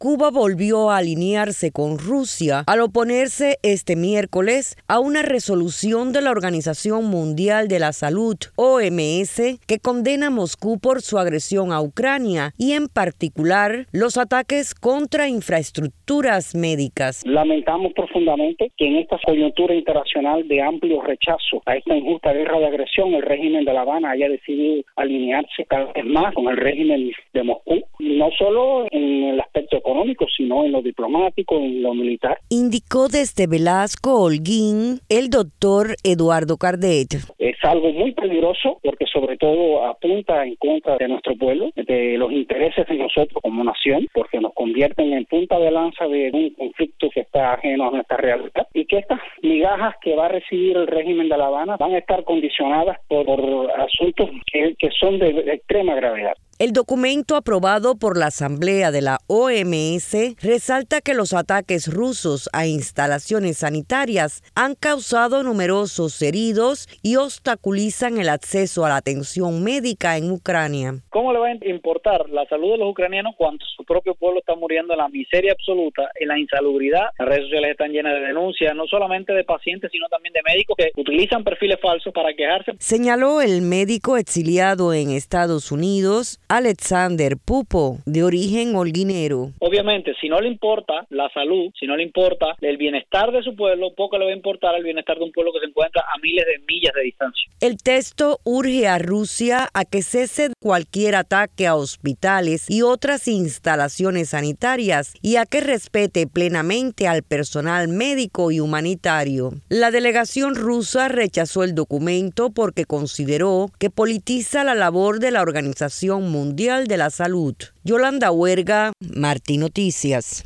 Cuba volvió a alinearse con Rusia al oponerse este miércoles a una resolución de la Organización Mundial de la Salud, OMS, que condena a Moscú por su agresión a Ucrania y en particular los ataques contra infraestructuras médicas. Lamentamos profundamente que en esta coyuntura internacional de amplio rechazo a esta injusta guerra de agresión, el régimen de La Habana haya decidido alinearse cada vez más con el régimen de Moscú, no solo en el aspecto económico, sino en lo diplomático, en lo militar. Indicó desde Velasco Holguín el doctor Eduardo Cardet. Es algo muy peligroso porque sobre todo apunta en contra de nuestro pueblo, de los intereses de nosotros como nación, porque nos convierten en punta de lanza de un conflicto que está ajeno a nuestra realidad y que estas migajas que va a recibir el régimen de La Habana van a estar condicionadas por asuntos que son de extrema gravedad. El documento aprobado por la Asamblea de la OMS resalta que los ataques rusos a instalaciones sanitarias han causado numerosos heridos y obstaculizan el acceso a la atención médica en Ucrania. ¿Cómo le va a importar la salud de los ucranianos cuando su propio pueblo está muriendo en la miseria absoluta, en la insalubridad? Las redes sociales están llenas de denuncias, no solamente de pacientes, sino también de médicos que utilizan perfiles falsos para quejarse. Señaló el médico exiliado en Estados Unidos, Alexander Pupo, de origen holguinero. Obviamente, si no le importa la salud, si no le importa el bienestar de su pueblo, poco le va a importar el bienestar de un pueblo que se encuentra a miles de millas de distancia. El texto urge a Rusia a que cese cualquier ataque a hospitales y otras instalaciones sanitarias y a que respete plenamente al personal médico y humanitario. La delegación rusa rechazó el documento porque consideró que politiza la labor de la Organización Mundial de la Salud. Yolanda Huerga, Martí Noticias.